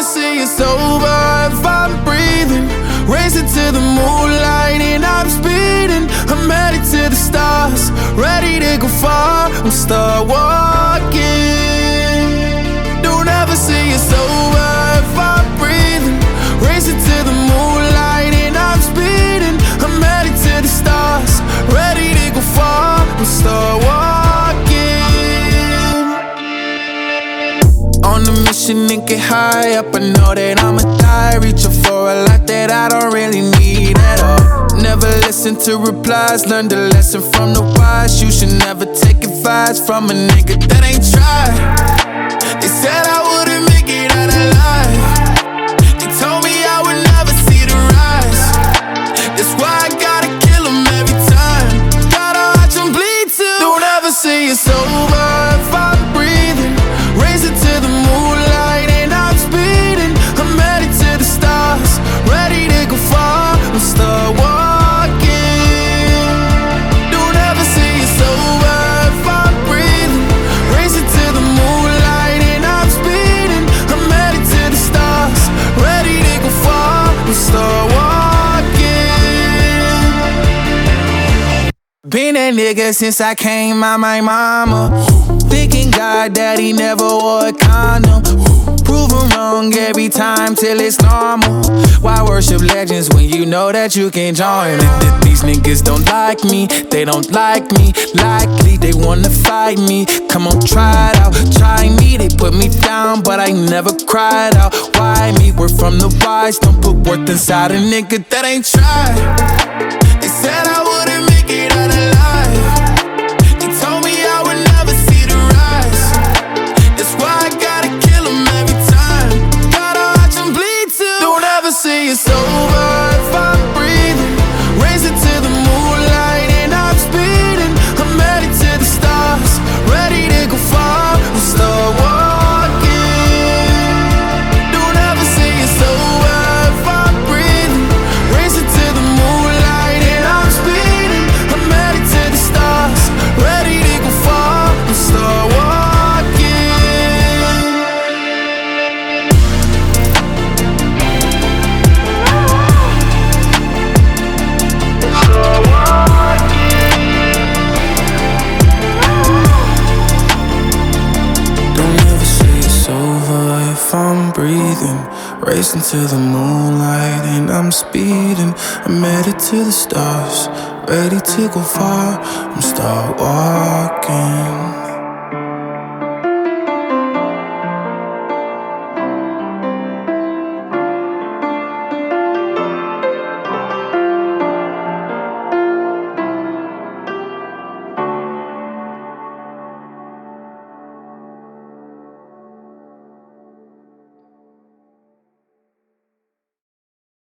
say it's over if I'm breathing. Racing to the moonlight and I'm speeding. I'm headed to the stars, ready to go far. I'm start walking. Don't ever say it's over if I'm breathing. Racing to the moonlight and I'm speeding. I'm headed to the stars, ready to go far. I'm start walking. On a mission and get high up, I know that I'ma die. Reaching for a lot that I don't really need at all. Never listen to replies, learn the lesson from the wise. You should never take advice from a nigga that ain't tried. They said I wouldn't make it out alive. They told me I would never see the rise. That's why I gotta kill them every time. Gotta watch them bleed too. Don't ever say it's over if I'm breathing. Racing to the moonlight and I'm speeding. I'm headed to the stars, ready to go far. I'm start walking. Don't ever say it's over if I'm breathing. Racing to the moonlight and I'm speeding. I'm headed to the stars, ready to go far. I'm start walking. Been that nigga since I came out my mama. Thinking God that he never wore a condom. Proven wrong every time till it's normal. Why worship legends when you know that you can join it? These niggas don't like me, they don't like me. Likely they wanna fight me. Come on, try it out, try me. They put me down, but I never cried out. Why me? We're from the wise. Don't put worth inside a nigga that ain't tried. They said I wouldn't make it out alive. They told me I would never see the rise. That's why I gotta kill them every time. Gotta watch them bleed too. Don't ever say it's over if I'm breathing. Racing to the moonlight and I'm speeding. I'm headed to the stars, ready to go far. I'm start walking. Don't ever say it's over if I'm breathing. Racing to the moonlight and I'm speeding. I'm headed to the stars, ready to go far. I'm start walking. Don't ever say it's over if I'm breathing. Racing to the moonlight and I'm speeding. I'm headed to the stars, ready to go far. I'm start walking.